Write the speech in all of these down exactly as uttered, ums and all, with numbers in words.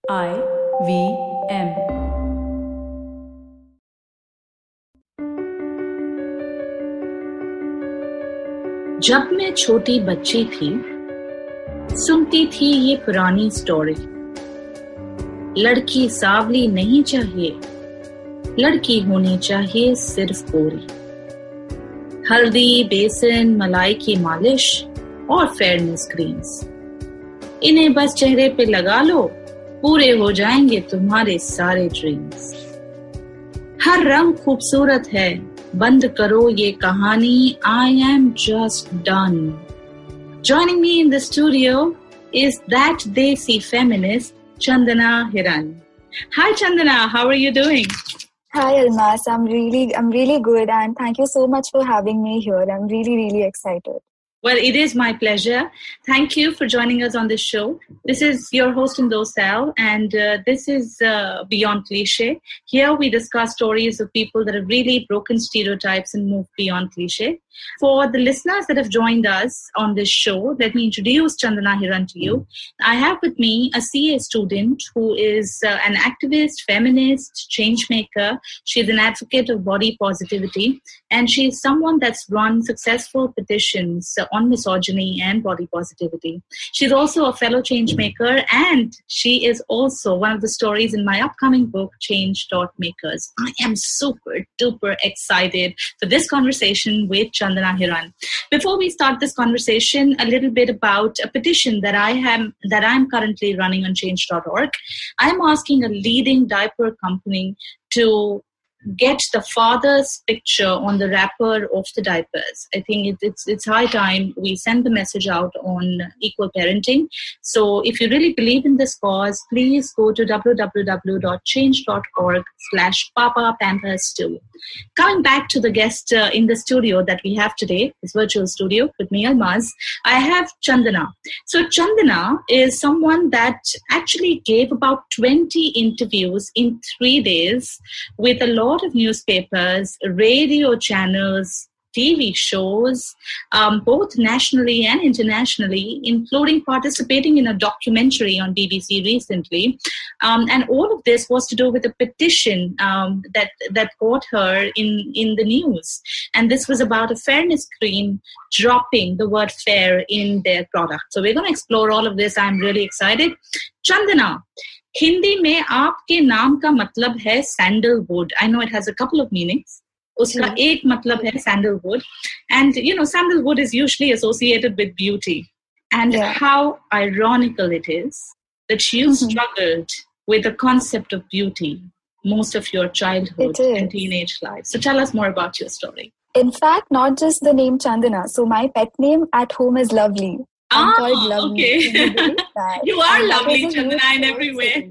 I V M. जब मैं छोटी बच्ची थी, सुनती थी ये पुरानी स्टोरी। लड़की सावली नहीं चाहिए, लड़की होनी चाहिए सिर्फ गोरी। हल्दी, बेसन, मलाई की मालिश और फेयरनेस क्रीम्स, इन्हें बस चेहरे पे लगा लो, पूरे हो जाएंगे तुम्हारे सारे ड्रीम्स। हर रंग खूबसूरत है, बंद करो ये कहानी, I am just done. Joining me in the studio is that Desi feminist, Chandana Hiran. Hi Chandana, how are you doing? Hi Almas, I'm really, I'm really good, and thank you so much for having me here. I'm really, really excited. Well, it is my pleasure. Thank you for joining us on this show. This is your host Indosal, and uh, this is uh, Beyond Cliche. Here we discuss stories of people that have really broken stereotypes and moved beyond cliche. For the listeners that have joined us on this show, let me introduce Chandana Hiran to you. I have with me a C A student who is uh, an activist, feminist, change maker. She's an advocate of body positivity, and she's someone that's run successful petitions on misogyny and body positivity. She's also a fellow change maker, and she is also one of the stories in my upcoming book, Change Dot Makers. I am super duper excited for this conversation with Chandana Hiran. Before we start this conversation, a little bit about a petition that I am that I'm currently running on change dot org. I'm asking a leading diaper company to get the father's picture on the wrapper of the diapers. I think it, it's it's high time we send the message out on equal parenting. So if you really believe in this cause, please go to w w w dot change dot org slash papa pampers two. Coming back to the guest uh, in the studio that we have today, this virtual studio with me, Almaz, I have Chandana. So Chandana is someone that actually gave about twenty interviews in three days with a lot of newspapers, radio channels, T V shows, um, both nationally and internationally, including participating in a documentary on B B C recently. Um, and all of this was to do with a petition um, that, that got her in, in the news. And this was about a fairness cream dropping the word fair in their product. So we're going to explore all of this. I'm really excited. Chandana, Hindi में आपके नाम का मतलब है sandalwood. I know it has a couple of meanings. उसका एक मतलब है sandalwood, and you know sandalwood is usually associated with beauty, and yeah. How ironical it is that you mm-hmm. struggled with the concept of beauty most of your childhood and teenage life. So tell us more about your story. In fact, not just the name Chandana. So my pet name at home is Lovely. I'm oh, called Lovely. Okay. You are and lovely, Chandana, in every way.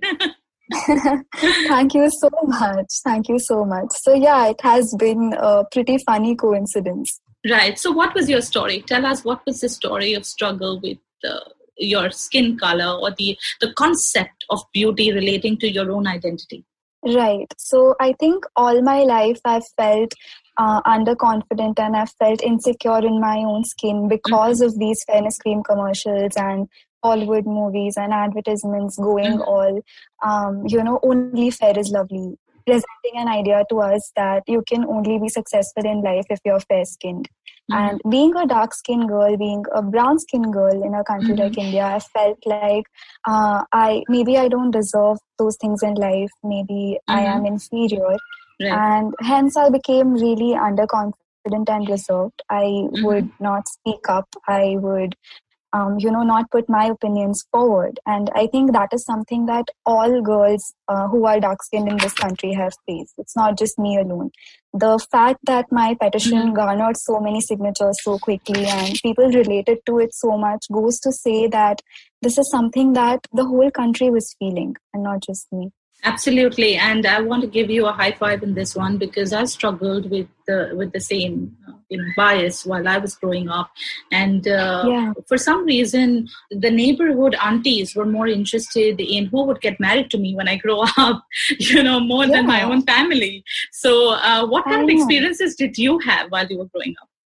Thank you so much. Thank you so much. So yeah, it has been a pretty funny coincidence. Right. So what was your story? Tell us, what was the story of struggle with uh, your skin color or the, the concept of beauty relating to your own identity? Right. So I think all my life I've felt uh, underconfident and I've felt insecure in my own skin because mm-hmm. of these fairness cream commercials and Hollywood movies and advertisements going mm-hmm. all, um, you know, only fair is lovely, presenting an idea to us that you can only be successful in life if you're fair-skinned. Mm-hmm. And being a dark-skinned girl, being a brown-skinned girl in a country mm-hmm. like India, I felt like uh, I maybe I don't deserve those things in life. Maybe mm-hmm. I am inferior. Right. And hence I became really underconfident and reserved. I mm-hmm. would not speak up. I would Um, you know, not put my opinions forward. And I think that is something that all girls uh, who are dark-skinned in this country have faced. It's not just me alone. The fact that my petition mm-hmm. garnered so many signatures so quickly and people related to it so much goes to say that this is something that the whole country was feeling and not just me. Absolutely, and I want to give you a high five in this one because I struggled with the with the same uh, you know, bias while I was growing up, and uh, yeah. for some reason the neighborhood aunties were more interested in who would get married to me when I grow up, you know, more yeah. than my own family. So, uh, what kind I of experiences know. did you have while you were growing up?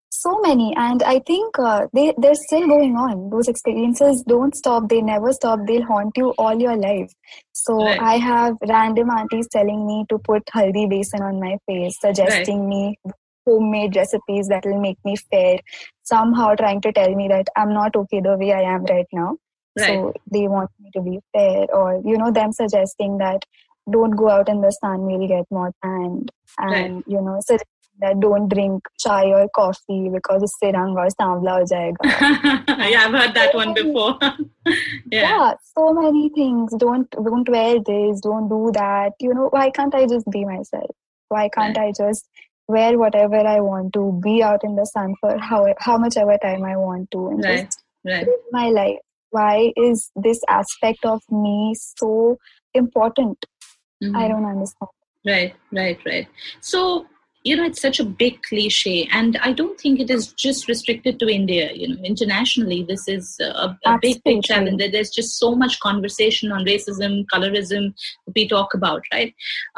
So many, and I think uh, they they're still going on. Those experiences don't stop. They never stop. They'll haunt you all your life. So Right. I have random aunties telling me to put haldi besan on my face, Right. suggesting me homemade recipes that will make me fair. Somehow trying to tell me that I'm not okay the way I am right now. Right. So they want me to be fair, or you know, them suggesting that don't go out in the sun, we'll get more tanned, and Right. you know, so that don't drink chai or coffee because usse rang aur saanvla ho jayega. Yeah, I've heard that one before. Yeah. Yeah, so many things. Don't don't wear this. Don't do that. You know, why can't I just be myself? Why can't Right. I just wear whatever I want to? Be out in the sun for how how much ever time I want to, and Right. just Right. live my life. Why is this aspect of me so important? Mhm. I don't understand. Right, right, right. So, you know, it's such a big cliche, and I don't think it is just restricted to India. You know, internationally, this is a, a big, big Absolutely. challenge. There's just so much conversation on racism, colorism that we talk about, right?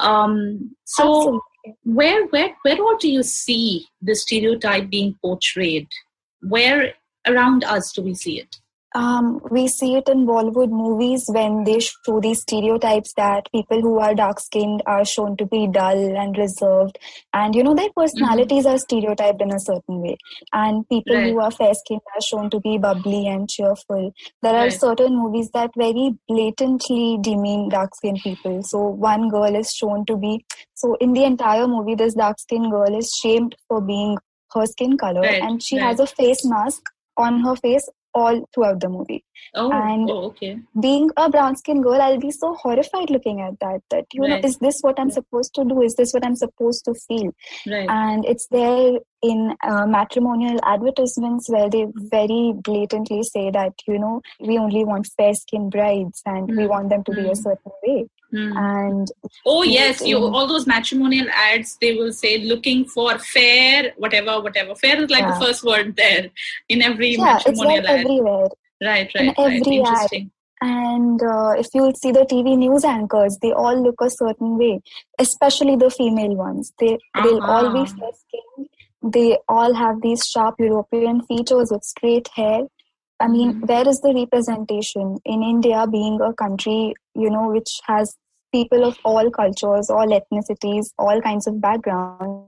Um, so, Absolutely. where, where, where all do you see the stereotype being portrayed? Where around us do we see it? Um, we see it in Bollywood movies when they show these stereotypes that people who are dark-skinned are shown to be dull and reserved, and you know their personalities mm-hmm. are stereotyped in a certain way, and people right. who are fair-skinned are shown to be bubbly and cheerful. There are right. certain movies that very blatantly demean dark-skinned people. So one girl is shown to be, so in the entire movie, this dark-skinned girl is shamed for being her skin color, right. and she right. has a face mask on her face all throughout the movie. Oh, and oh, okay. Being a brown skinned girl, I'll be so horrified looking at that, that, you right. know, is this what I'm supposed to do? Is this what I'm supposed to feel? Right. And it's there in uh, matrimonial advertisements where they very blatantly say that, you know, we only want fair skinned brides and mm. we want them to mm. be a certain way. Mm. And oh yes, you all those matrimonial ads, they will say looking for fair, whatever, whatever. Fair is like yeah. the first word there in every yeah, matrimonial it's like ad. Everywhere. Right, right, in every right. Interesting. Ad. And uh, if you see the T V news anchors, they all look a certain way, especially the female ones. They uh-huh. they'll all be fair skinned. They all have these sharp European features with straight hair. I mean, mm-hmm. where is the representation in India, being a country, you know, which has people of all cultures, all ethnicities, all kinds of backgrounds?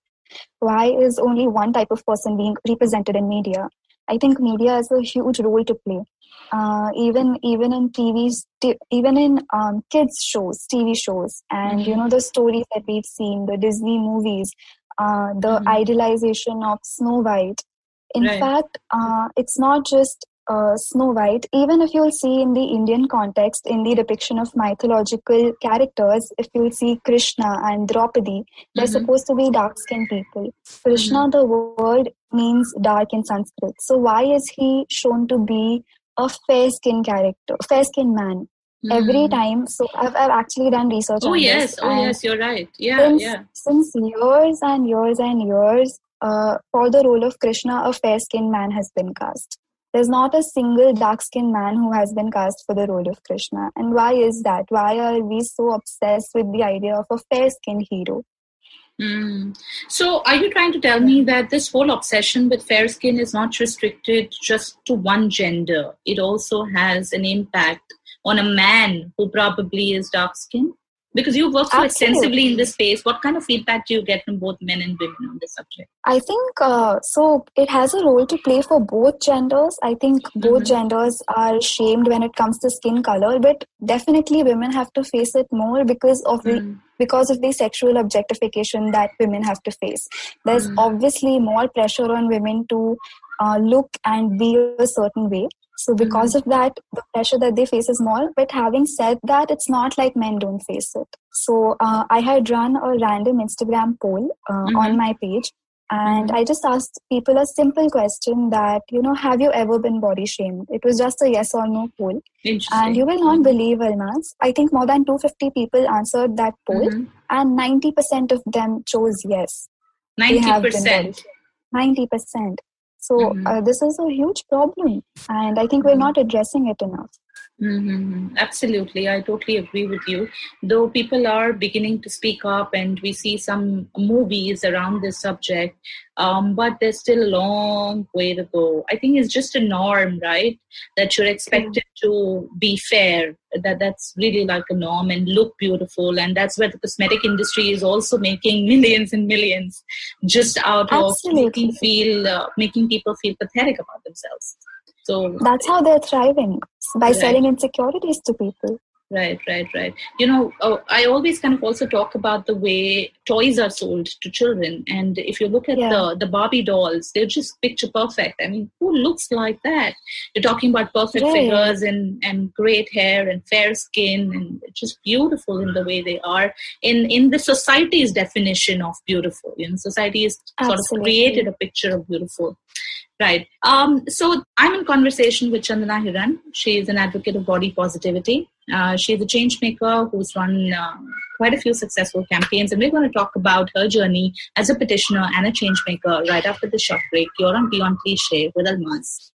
Why is only one type of person being represented in media? I think media has a huge role to play. Uh, even even in T Vs, t- even in um, kids shows, T V shows, and mm-hmm. you know the stories that we've seen, the Disney movies, uh, the mm-hmm. idealization of Snow White. In right. fact, uh, it's not just uh, Snow White. Even if you'll see in the Indian context, in the depiction of mythological characters, if you'll see Krishna and Draupadi, they're mm-hmm. supposed to be dark-skinned people. Krishna, mm-hmm. the word means dark in Sanskrit. So why is he shown to be a fair-skinned character, fair-skinned man? Mm. Every time, so I've, I've actually done research oh, on yes. this. Oh, yes, you're right. Yeah, since, yeah. Since years and years and years, uh, for the role of Krishna, a fair-skinned man has been cast. There's not a single dark-skinned man who has been cast for the role of Krishna. And why is that? Why are we so obsessed with the idea of a fair-skinned hero? Mm. So are you trying to tell me that this whole obsession with fair skin is not restricted just to one gender? It also has an impact on a man who probably is dark skinned? Because you work so extensively in this space, what kind of feedback do you get from both men and women on this subject? I think, uh, so it has a role to play for both genders. I think both mm-hmm. genders are shamed when it comes to skin color, but definitely women have to face it more because of mm-hmm. the because of the sexual objectification that women have to face. There's mm-hmm. obviously more pressure on women to uh, look and be a certain way. So because mm-hmm. of that, the pressure that they face is more. But having said that, it's not like men don't face it. So uh, I had run a random Instagram poll uh, mm-hmm. on my page. And mm-hmm. I just asked people a simple question that, you know, have you ever been body shamed? It was just a yes or no poll. And you will not mm-hmm. believe, Almaz, I think more than two hundred fifty people answered that poll. Mm-hmm. And ninety percent of them chose yes. ninety percent? ninety percent. So mm-hmm. uh, this is a huge problem, and I think we're not addressing it enough. Mm-hmm. Absolutely, I totally agree with you. Though people are beginning to speak up, and we see some movies around this subject, Um, but there's still a long way to go. I think it's just a norm, right? That you're expected to be fair. That that's really like a norm and look beautiful. And that's where the cosmetic industry is also making millions and millions just out Absolutely. of making feel, uh, making people feel pathetic about themselves. So that's how they're thriving, by right. selling insecurities to people. Right, right, right. You know, oh, I always kind of also talk about the way toys are sold to children. And if you look at yeah. the, the Barbie dolls, they're just picture perfect. I mean, who looks like that? You're talking about perfect right. figures and, and great hair and fair skin, and it's just beautiful in the way they are. In in the society's definition of beautiful, you know, society has sort of created a picture of beautiful. Right. Um, so I'm in conversation with Chandana Hiran. She is an advocate of body positivity. Uh, she's a change maker who's run uh, quite a few successful campaigns. And we're going to talk about her journey as a petitioner and a change maker right after the short break. You're on Beyond Cliche with Almaz.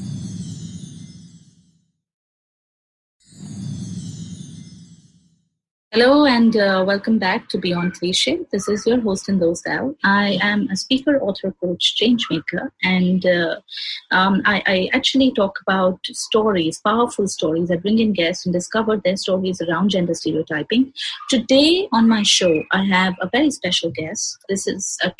Hello and uh, welcome back to Beyond Cliche. This is your host in Dostal. I am a speaker, author, coach, change maker, and uh, um, I, I actually talk about stories, powerful stories. I bring in guests and discover their stories around gender stereotyping. Today on my show, I have a very special guest. This is a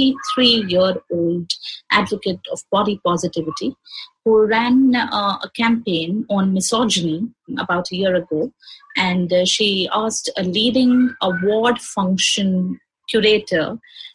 twenty-three-year-old advocate of body positivity who ran uh, a campaign on misogyny about a year ago. And uh, she asked a leading award function curator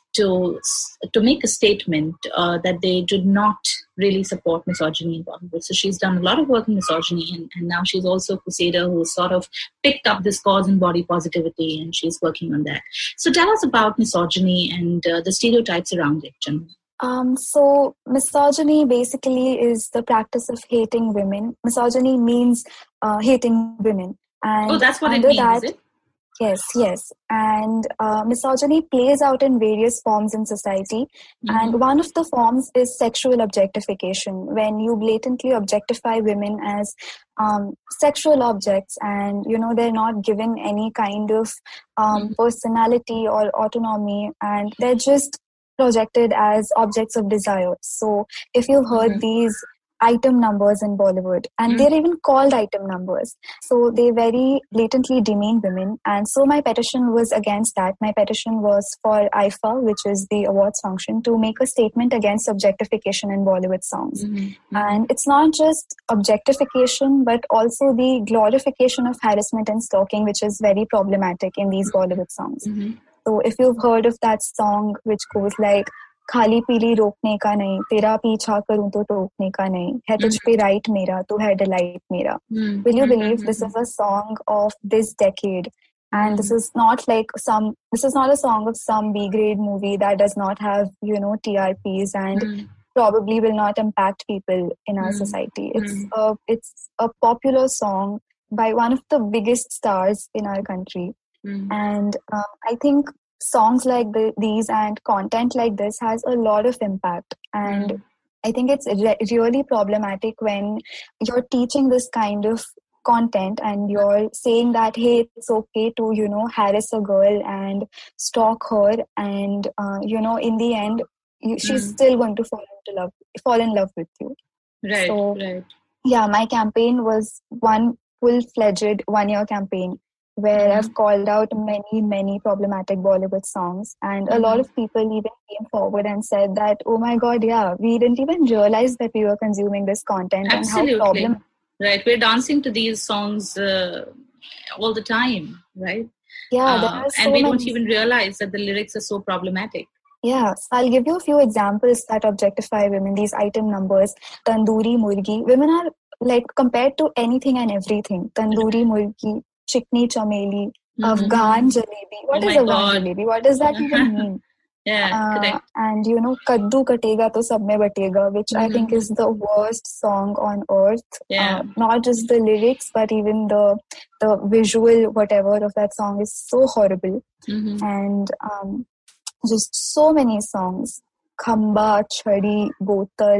to to make a statement uh, that they do not really support misogyny in Bollywood. So she's done a lot of work in misogyny, and, and now she's also a crusader who sort of picked up this cause in body positivity, and she's working on that. So tell us about misogyny and uh, the stereotypes around it, Chandana. Um, so misogyny basically is the practice of hating women. Misogyny means uh, hating women. And oh, that's what it means, that, is it? Yes, yes. And uh, misogyny plays out in various forms in society. Mm-hmm. And one of the forms is sexual objectification, when you blatantly objectify women as um, sexual objects, and, you know, they're not given any kind of um, mm-hmm. personality or autonomy, and they're just projected as objects of desire. So if you've heard mm-hmm. these item numbers in Bollywood, and mm-hmm. they're even called item numbers, so they very blatantly demean women. And so my petition was against that. My petition was for I F A, which is the awards function, to make a statement against objectification in Bollywood songs. Mm-hmm. And it's not just objectification, but also the glorification of harassment and stalking, which is very problematic in these Bollywood songs. Mm-hmm. So if you've heard of that song which goes like, खाली पीली रोकने का नहीं, तेरा पीछा करूं तो टोकने का नहीं, है तुझ पे राइट मेरा, तू है डिलाइट मेरा. Will you believe this is a song of this decade? And this is not like some, this is not a song of some B-grade movie that does not have, you know, T R Ps and mm. probably will not impact people in our mm. society. It's mm. a, it's a popular song by one of the biggest stars in our country. Mm. And uh, I think songs like the, these and content like this has a lot of impact. And mm. I think it's re- really problematic when you're teaching this kind of content and you're saying that, hey, it's okay to, you know, harass a girl and stalk her, and uh, you know, in the end you, she's mm. still going to fall into love fall in love with you. Right. So right. yeah, my campaign was one full-fledged one-year campaign where mm-hmm. I've called out many, many problematic Bollywood songs. And mm-hmm. a lot of people even came forward and said that, oh my God, yeah, we didn't even realize that we were consuming this content. Absolutely. And how problematic. Right, we're dancing to these songs uh, all the time, right? Yeah, there uh, are so and we many. don't even realize that the lyrics are so problematic. Yeah, so I'll give you a few examples that objectify women, these item numbers. Tandoori Murgi. Women are, like, compared to anything and everything. Tandoori Murgi, Chikni Chameli, mm-hmm. Afghan Jalebi. What oh is Afghan God. Jalebi? What does that even mean? Yeah, uh, correct. And, you know, Kaddu Katega To Sab Mein Batega, which mm-hmm. I think is the worst song on earth. Yeah. Uh, not just the lyrics, but even the the visual, whatever, of that song is so horrible. Mm-hmm. And um, just so many songs. Khamba, Chhadi, Botal,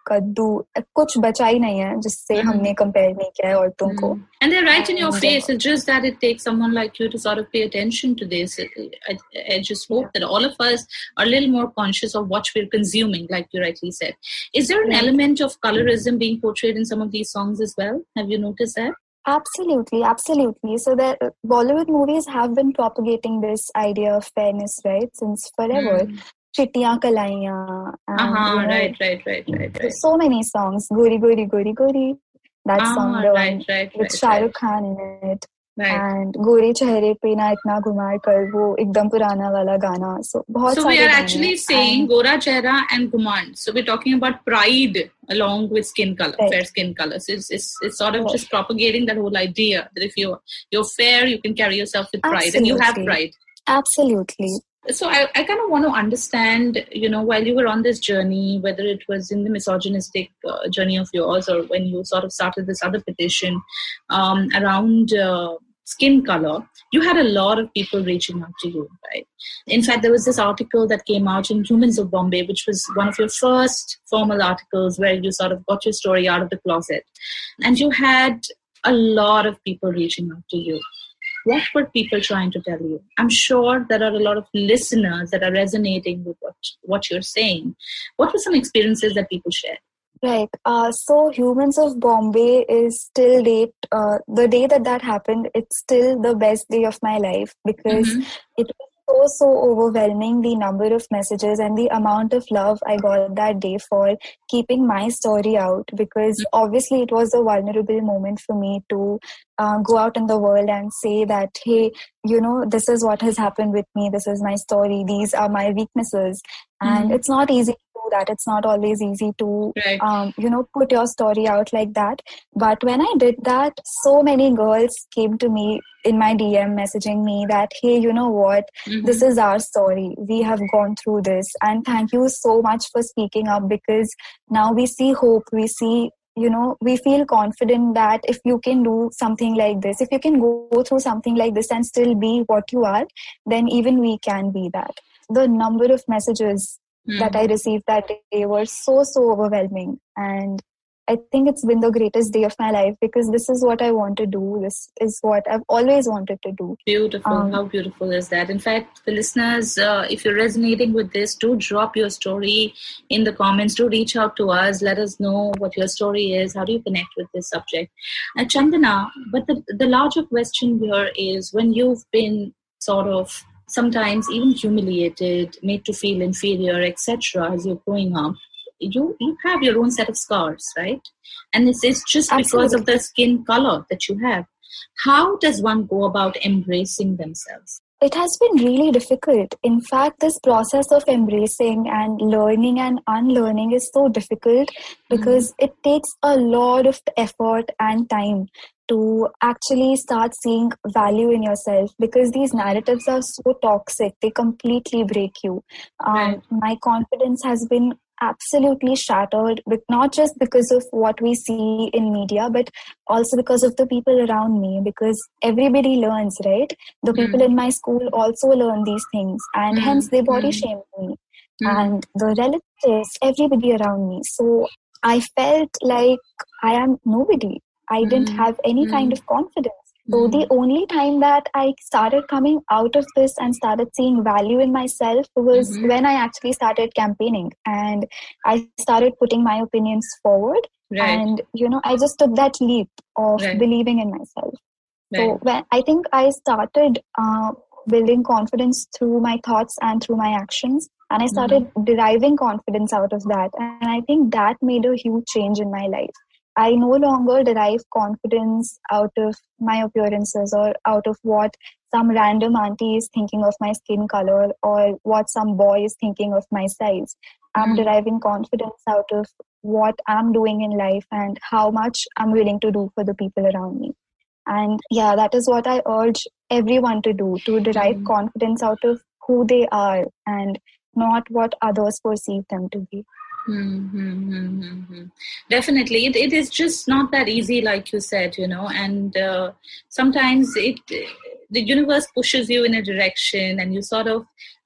कद्दू, कुछ बचा ही नहीं है जिससे mm-hmm. हमने compare नहीं किया है औरतों mm-hmm. को. And they're right and, in your face. It's just that it takes someone like you to sort of pay attention to this. I, I just hope yeah. that all of us are a little more conscious of what we're consuming, like you rightly said. Is there an yeah. element of colorism being portrayed in some of these songs as well? Have you noticed that? Absolutely, absolutely. So the Bollywood movies have been propagating this idea of fairness, right, since forever. Mm. Chittiyan Kalaiyan. Uh-huh, you know, right, right, right, right, right. So many songs. Gori, Gori, Gori, Gori. That ah, song, the right, one right, with right, Shah Rukh right. Khan in it. Right. And Gore Chehre Pe Na Itna Ghumar Kar, wo ekdam purana wala gana. So, bahut so we are actually saying and, Gora Chehra and Ghumand. So we're talking about pride along with skin color, right. fair skin color. So it's, it's, it's sort of right. just propagating that whole idea that if you're, you're fair, you can carry yourself with pride. Absolutely. And you have pride. Absolutely. So I, I kind of want to understand, you know, while you were on this journey, whether it was in the misogynistic uh, journey of yours or when you sort of started this other petition um, around uh, skin color, you had a lot of people reaching out to you, right? In fact, there was this article that came out in Humans of Bombay, which was one of your first formal articles where you sort of got your story out of the closet. And you had a lot of people reaching out to you. What were people trying to tell you? I'm sure there are a lot of listeners that are resonating with what, what you're saying. What were some experiences that people shared? Right. Uh, so Humans of Bombay is still date, uh, the day that that happened, it's still the best day of my life because mm-hmm. it was so, so overwhelming, the number of messages and the amount of love I got that day for keeping my story out, because mm-hmm. obviously it was a vulnerable moment for me to uh, go out in the world and say that, hey, you know, this is what has happened with me. This is my story. These are my weaknesses. And mm-hmm. it's not easy to do that. It's not always easy to, right. um, you know, put your story out like that. But when I did that, so many girls came to me in my D M messaging me that, hey, you know what, mm-hmm. this is our story. We have gone through this. And thank you so much for speaking up, because now we see hope. We see, you know, we feel confident that if you can do something like this, if you can go through something like this and still be what you are, then even we can be that. The number of messages mm. that I received that day were so, so overwhelming. And I think it's been the greatest day of my life because this is what I want to do. This is what I've always wanted to do. Beautiful. Um, How beautiful is that? In fact, the listeners, uh, if you're resonating with this, do drop your story in the comments. Do reach out to us. Let us know what your story is. How do you connect with this subject? And Chandana, but the, the larger question here is when you've been sort of sometimes even humiliated, made to feel inferior, et cetera, as you're growing up, you you have your own set of scars, right? And it's, it's just Absolutely. Because of the skin color that you have. How does one go about embracing themselves? It has been really difficult. In fact, this process of embracing and learning and unlearning is so difficult because mm-hmm. it takes a lot of effort and time to actually start seeing value in yourself, because these narratives are so toxic. They completely break you. Um, right. My confidence has been absolutely shattered, but not just because of what we see in media, but also because of the people around me, because everybody learns, right? The people mm. in my school also learn these things, and mm. hence they body mm. shame me. Mm. And the relatives, everybody around me. So I felt like I am nobody. I mm. didn't have any mm. kind of confidence. So the only time that I started coming out of this and started seeing value in myself was mm-hmm. when I actually started campaigning and I started putting my opinions forward. Right. And, you know, I just took that leap of right. believing in myself. Right. So when I think I started uh, building confidence through my thoughts and through my actions. And I started mm-hmm. deriving confidence out of that. And I think that made a huge change in my life. I no longer derive confidence out of my appearances or out of what some random auntie is thinking of my skin color or what some boy is thinking of my size. I'm mm. deriving confidence out of what I'm doing in life and how much I'm willing to do for the people around me. And yeah, that is what I urge everyone to do, to derive mm. confidence out of who they are and not what others perceive them to be. Mm-hmm, mm-hmm. Definitely. It, it is just not that easy, like you said, you know, and uh, sometimes it the universe pushes you in a direction and you sort of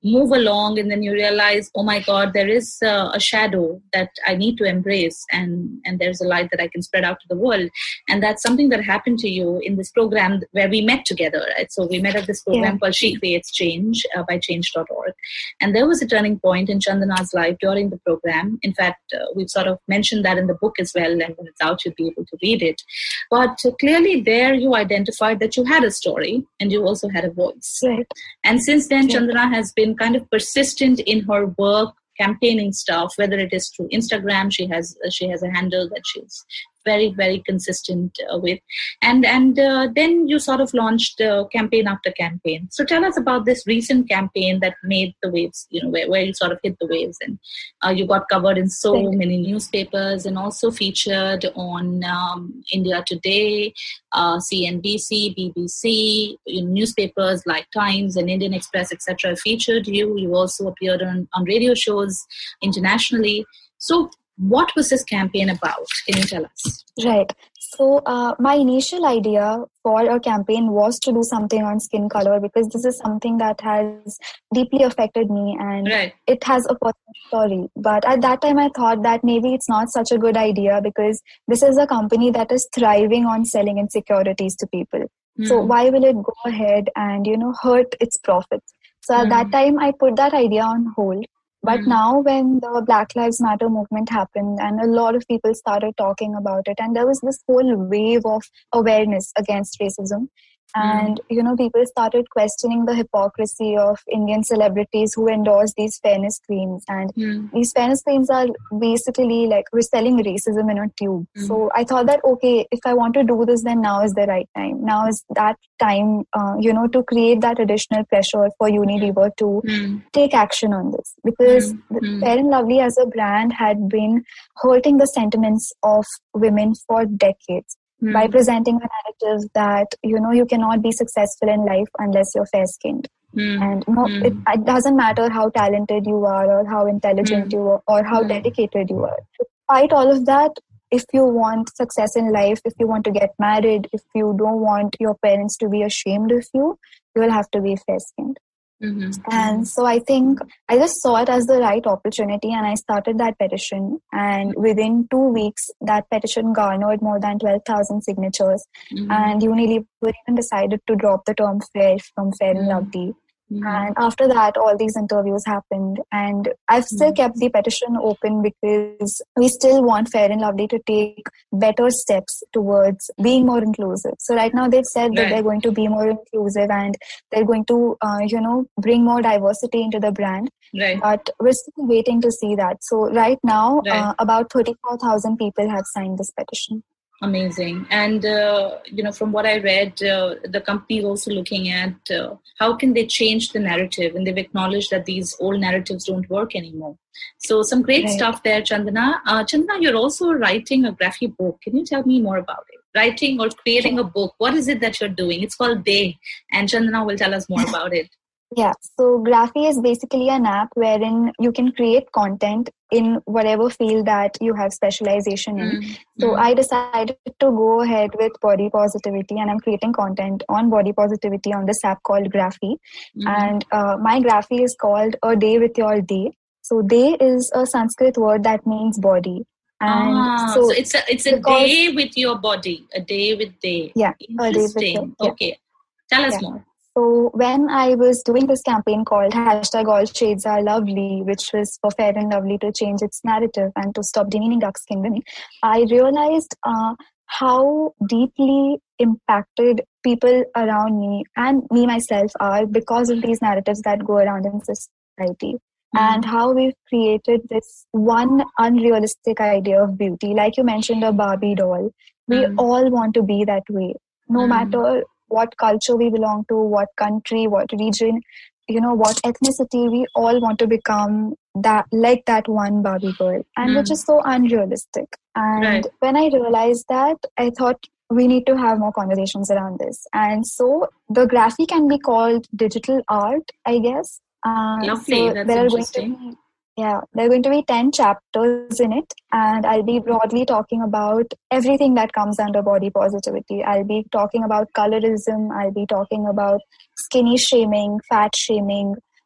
move along, and then you realize, oh my God, there is uh, a shadow that I need to embrace, and, and there's a light that I can spread out to the world. And that's something that happened to you in this program where we met together, right? So we met at this program yeah. called She Creates Change uh, by change dot org. And there was a turning point in Chandana's life during the program. In fact, uh, we've sort of mentioned that in the book as well, and when it's out, you'll be able to read it. But uh, clearly there you identified that you had a story and you also had a voice. Right. And since then, right. Chandana has been kind of persistent in her work, campaigning stuff, whether it is through Instagram. She has uh, she has a handle that she's very, very consistent uh, with. And and uh, then you sort of launched uh, campaign after campaign. So tell us about this recent campaign that made the waves, you know, where, where you sort of hit the waves, and uh, you got covered in so Thank many newspapers and also featured on um, India Today, uh, C N B C, B B C, you know, newspapers like Times and Indian Express, et cetera featured you. You also appeared on, on radio shows internationally. So what was this campaign about? Can you tell us? Right. So uh, my initial idea for a campaign was to do something on skin color, because this is something that has deeply affected me, and right. it has a personal story. But at that time I thought that maybe it's not such a good idea, because this is a company that is thriving on selling insecurities to people. Mm. So why will it go ahead and, you know, hurt its profits? So at mm. that time I put that idea on hold. But mm. now when the Black Lives Matter movement happened and a lot of people started talking about it, and there was this whole wave of awareness against racism, and, mm. you know, people started questioning the hypocrisy of Indian celebrities who endorse these fairness creams. And mm. these fairness creams are basically like we're selling racism in a tube. Mm. So I thought that, okay, if I want to do this, then now is the right time. Now is that time, uh, you know, to create that additional pressure for Unilever to mm. take action on this. Because mm. Fair and Lovely as a brand had been hurting the sentiments of women for decades. Mm. By presenting a narrative that, you know, you cannot be successful in life unless you're fair-skinned. Mm. And no, mm. it, it doesn't matter how talented you are or how intelligent mm. you are or how mm. dedicated you are. Despite all of that, if you want success in life, if you want to get married, if you don't want your parents to be ashamed of you, you will have to be fair-skinned. Mm-hmm. And so I think I just saw it as the right opportunity, and I started that petition. And within two weeks, that petition garnered more than twelve thousand signatures. Mm-hmm. And Unilever even decided to drop the term fair from Fair and Lovely. Mm-hmm. And after that, all these interviews happened. And I've still mm-hmm. kept the petition open because we still want Fair and Lovely to take better steps towards being more inclusive. So right now they've said right. that they're going to be more inclusive and they're going to, uh, you know, bring more diversity into the brand. Right. But we're still waiting to see that. So right now, right. uh, about thirty-four thousand people have signed this petition. Amazing. And, uh, you know, from what I read, uh, the company is also looking at uh, how can they change the narrative, and they've acknowledged that these old narratives don't work anymore. So some great right. stuff there, Chandana. Uh, Chandana, you're also writing a graphic book. Can you tell me more about it? Writing or creating a book. What is it that you're doing? It's called Day, and Chandana will tell us more about it. Yeah, so Graphy is basically an app wherein you can create content in whatever field that you have specialization in. Mm. So mm. I decided to go ahead with body positivity, and I'm creating content on body positivity on this app called Graphy. Mm. And uh, my Graphy is called A Day with Your Day. So Day is a Sanskrit word that means body. And ah, so, so it's a it's a day with your body, a day with day. Yeah, interesting. A day with your, yeah. Okay, tell us yeah. more. So when I was doing this campaign called hashtag All Shades Are Lovely, which was for Fair and Lovely to change its narrative and to stop demeaning dark-skinned women, I realized uh, how deeply impacted people around me and me myself are because of these narratives that go around in society. Mm-hmm. And how we've created this one unrealistic idea of beauty. Like you mentioned, a Barbie doll. We mm-hmm. all want to be that way. No mm-hmm. matter what culture we belong to, what country, what region, you know, what ethnicity, we all want to become that, like that one Barbie girl, and mm. which is so unrealistic. And right. when I realized that, I thought we need to have more conversations around this. And so the Graphy can be called digital art, I guess. Uh, Lovely, so that's there interesting. Are going to be, Yeah, there are going to be ten chapters in it, and I'll be broadly talking about everything that comes under body positivity. I'll be talking about colorism, I'll be talking about skinny shaming, fat shaming,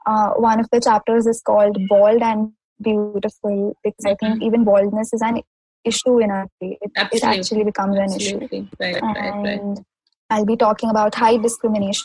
uh, one of the chapters is called Bald and Beautiful, because mm-hmm. I think even baldness is an issue in our day. It, it actually becomes Absolutely. an issue. Right, and right, right. I'll be talking about height discrimination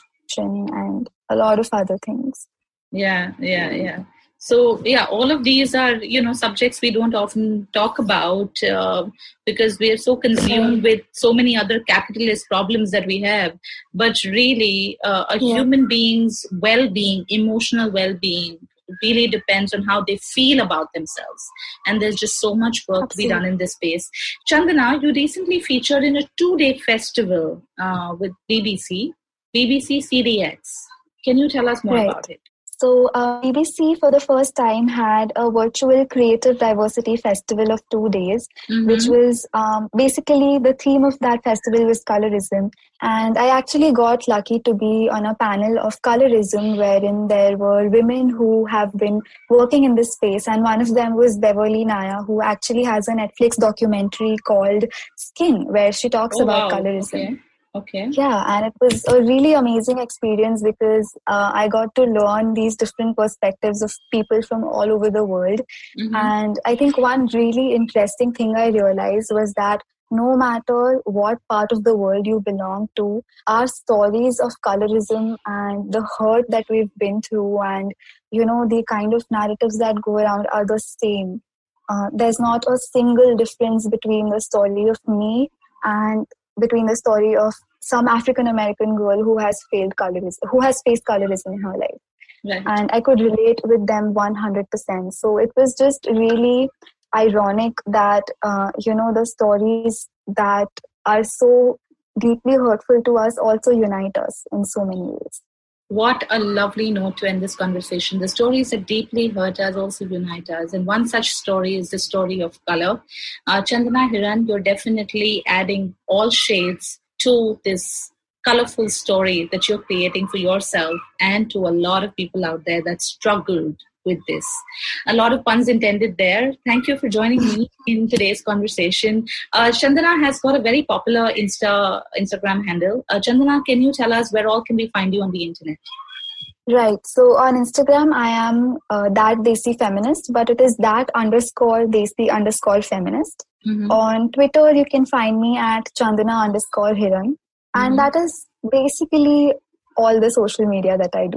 and a lot of other things. Yeah, yeah, yeah. So, yeah, all of these are, you know, subjects we don't often talk about uh, because we are so consumed with so many other capitalist problems that we have. But really, uh, a yeah. human being's well-being, emotional well-being, really depends on how they feel about themselves. And there's just so much work Absolutely. to be done in this space. Chandana, you recently featured in a two-day festival uh, with B B C, B B C C D X. Can you tell us more right. about it? So uh, B B C for the first time had a virtual creative diversity festival of two days, mm-hmm. which was um, basically the theme of that festival was colorism. And I actually got lucky to be on a panel of colorism wherein there were women who have been working in this space. And one of them was Beverly Naya, who actually has a Netflix documentary called Skin, where she talks oh, about wow. colorism. Okay. Okay. Yeah, and it was a really amazing experience because uh, I got to learn these different perspectives of people from all over the world. Mm-hmm. And I think one really interesting thing I realized was that no matter what part of the world you belong to, our stories of colorism and the hurt that we've been through and, you know, the kind of narratives that go around are the same. Uh, there's not a single difference between the story of me and between the story of some African American girl who has failed colorism, who has faced colorism in her life. Right. And I could relate with them one hundred percent. So it was just really ironic that, uh, you know, the stories that are so deeply hurtful to us also unite us in so many ways. What a lovely note to end this conversation. The stories that deeply hurt us also unite us. And one such story is the story of color. Uh, Chandana Hiran, you're definitely adding all shades to this colorful story that you're creating for yourself and to a lot of people out there that struggled with this. A lot of puns intended there. Thank you for joining me in today's conversation. Uh, Chandana has got a very popular Insta Instagram handle. Uh, Chandana, can you tell us where all can we find you on the internet? Right. So on Instagram, I am uh, that Desi feminist, but it is that underscore Desi underscore feminist. Mm-hmm. On Twitter, you can find me at Chandana underscore Hiran. Mm-hmm. And that is basically all the social media that I do.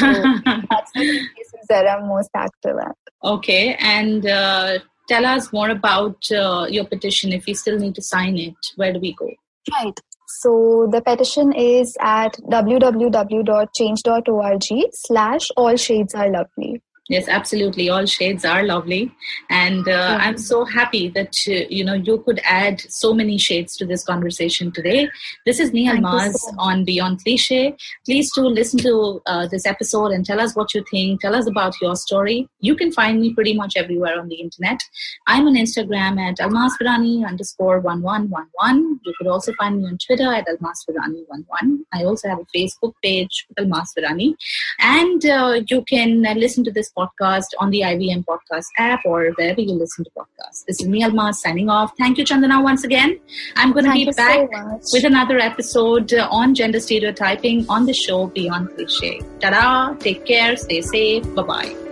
So that's the places that I'm most active at. Okay. And uh, tell us more about uh, your petition. If we still need to sign it, where do we go? Right. So the petition is at www.change.org slash all shades are lovely. Yes, absolutely. All shades are lovely. And uh, yeah. I'm so happy that, uh, you know, you could add so many shades to this conversation today. This is me, Almaz, so on Beyond Cliche. Please do listen to uh, this episode and tell us what you think. Tell us about your story. You can find me pretty much everywhere on the internet. I'm on Instagram at almazvirani underscore one one one one. You could also find me on Twitter at almazvirani one one. I also have a Facebook page, almazvirani. And uh, you can uh, listen to this podcast on the I V M podcast app or wherever you listen to podcasts. This is me, Almaz, signing off. Thank you, Chandana, once again. I'm going to be back so with another episode uh, on gender stereotyping on the show Beyond Cliche. Ta-da! Take care. Stay safe. Bye-bye.